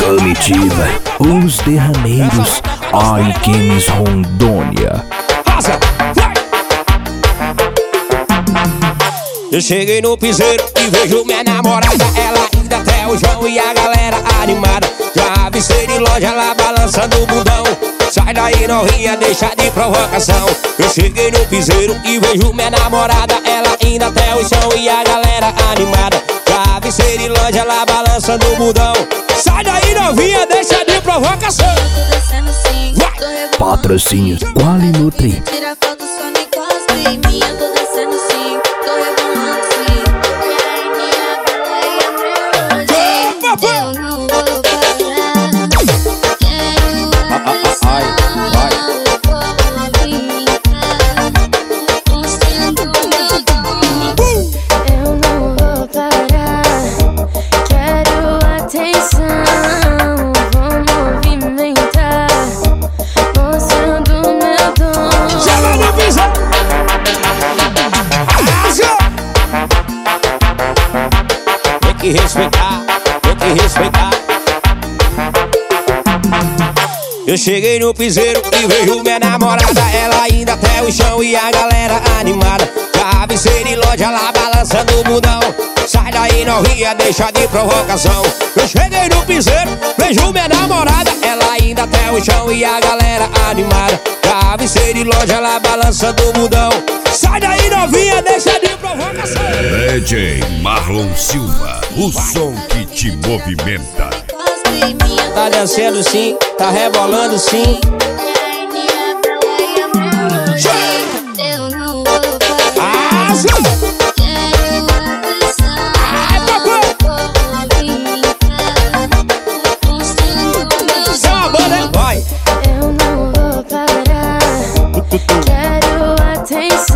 Comitiva, os derrameiros, Games Rondônia. Eu cheguei no piseiro e vejo minha namorada, ela ainda até o João e a galera animada. Já avistei de loja lá balançando o bundão. Sai daí novinha, deixa de provocação. Eu cheguei no piseiro e vejo minha namorada, ela ainda até o chão e a galera animada. Já avistei de loja lá balançando o bundão. Sai daí novinha, deixa de provocação. Patrocínio Quali Nutri. Tira foto, só me encosta em mim. Eu tô descendo sim, tô rebolando sim. Eu não vou parar. Quero atenção, vou movimentar, mostrando meu dom. Chama no piseiro. Tem que respeitar, tem que respeitar. Eu cheguei no piseiro e vejo minha namorada, ela ainda até o chão e a galera animada. Já avistei de loja lá balançando o bundão. Sai daí novinha, deixa de provocação. Eu cheguei no piseiro, vejo minha namorada, ela ainda até o chão e a galera animada. Já avistei de loja lá balançando o bundão. Sai daí novinha, deixa de provocação. DJ Marlon Silva, o som que te movimenta. Tá dançando sim, tá rebolando sim. Eu não vou parar. Vai. Eu não vou parar. Quero atenção.